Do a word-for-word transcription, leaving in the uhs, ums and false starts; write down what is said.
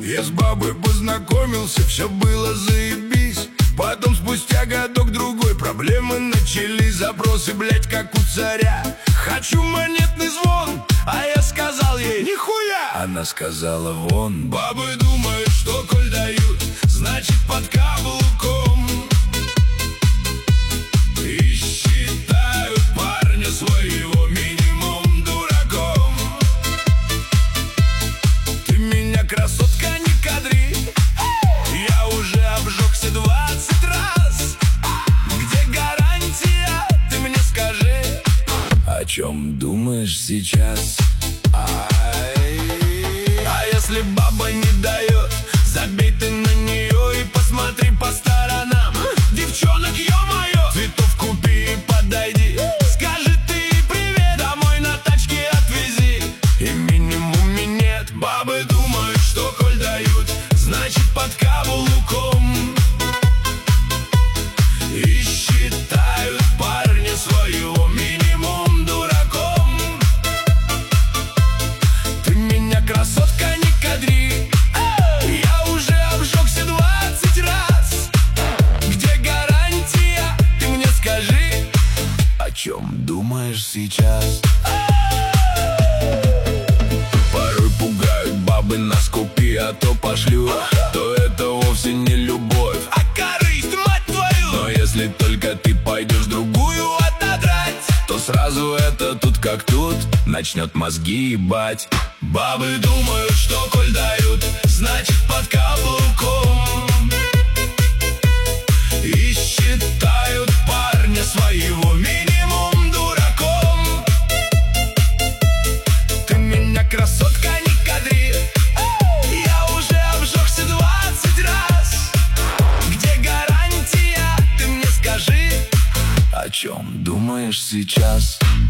Я с бабой познакомился, все было заебись. Потом спустя годок-другой проблемы начались. Запросы, блять, как у царя. Хочу монетный звон, а я сказал ей нихуя. Она сказала вон. Бабы думают, что коль дают, значит под каблуком. И считают парня своего минимум дураком. Ты меня, красотка, не кадри, я уже обжегся двадцать раз. Где гарантия, ты мне скажи. О чем думаешь сейчас? Ай. А если баба не дает, забей ты на нее и посмотри по сторонам. Девчонок, ё-моё, цветов купи и подойди. Скажи ты привет, домой на тачке отвези. И минимуме нет. Бабы думают, что коль дают, значит под каблуком. И считают парня своего минимум дураком. Ты меня, красотка, не кадри, я уже обжегся двадцать раз. Где гарантия, ты мне скажи. О чем думаешь сейчас? Порой пугают бабы, нас купи, а то пошлю. То это вовсе не любовь, а корысть, мать твою. Но если только ты пойдешь другую отодрать, то сразу это тут как тут начнет мозги ебать. Бабы думают, что коль дают, значит под каблуком. И считают парня своего минимум дураком. Ты меня, красотка, не кадри, я уже обжегся двадцать раз. Где гарантия, ты мне скажи. О чем думаешь сейчас?